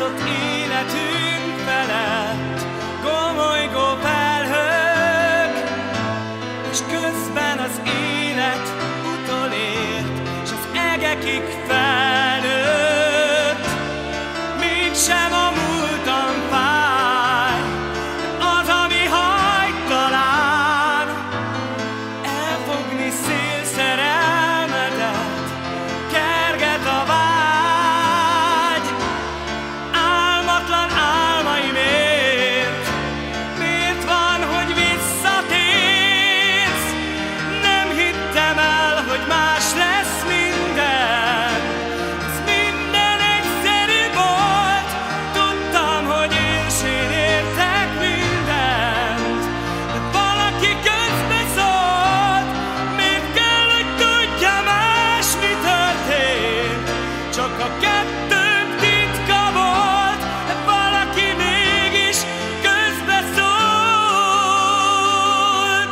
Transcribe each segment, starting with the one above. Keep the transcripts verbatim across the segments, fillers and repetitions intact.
látszott életünk felett gomolygó felhők, és közben az élet utolért, s az egekig felnőtt. Mégsem a múltam fáj, az, ami hagy talán elfogni szél szerelmedet, kerget a vágy. Álmatlan álmaimért miért van, hogy visszatérsz? Nem hittem el, hogy más lesz minden. Ez minden egyszerű volt, tudtam, hogy és én értek mindent. De valaki közbeszólt, miért kell, hogy tudja más, mi történt? Csak a kettőnk titka volt, de valaki mégis közbeszólt.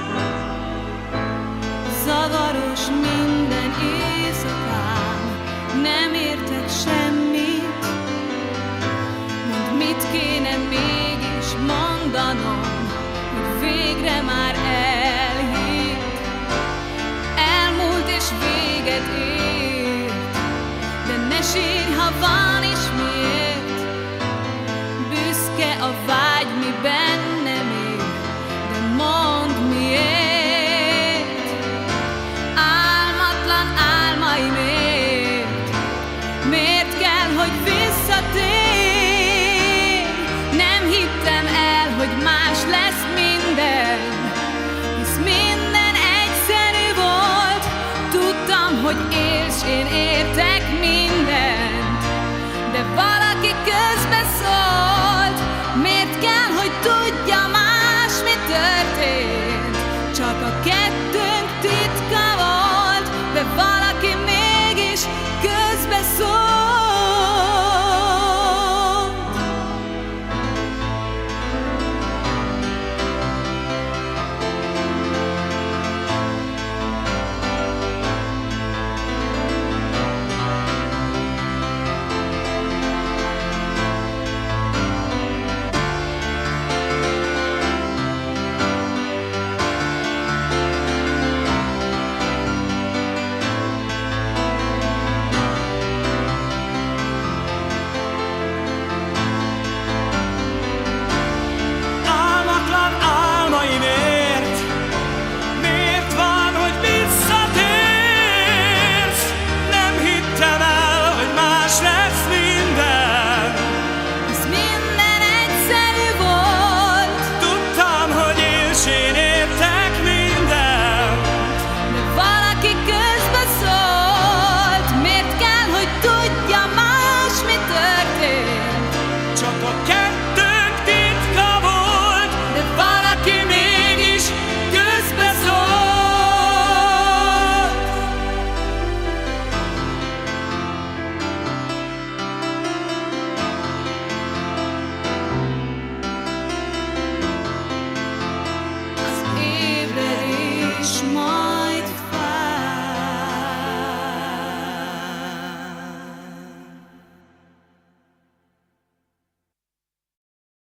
Zavaros minden éjszakám, nem értek semmit. Mondd, mit kéne mégis mondanom, hogy végre már elhitt. Elmúlt és véget ért, de ne sírj, ha van is miért. Büszke a vágy, mi bennem él, de mondd miért. Álmatlan álmaimért miért kell, hogy visszatérj? Nem hittem el, hogy más lesz minden, hisz minden egyszerű volt. Tudtam, hogy élsz, én értek mindent.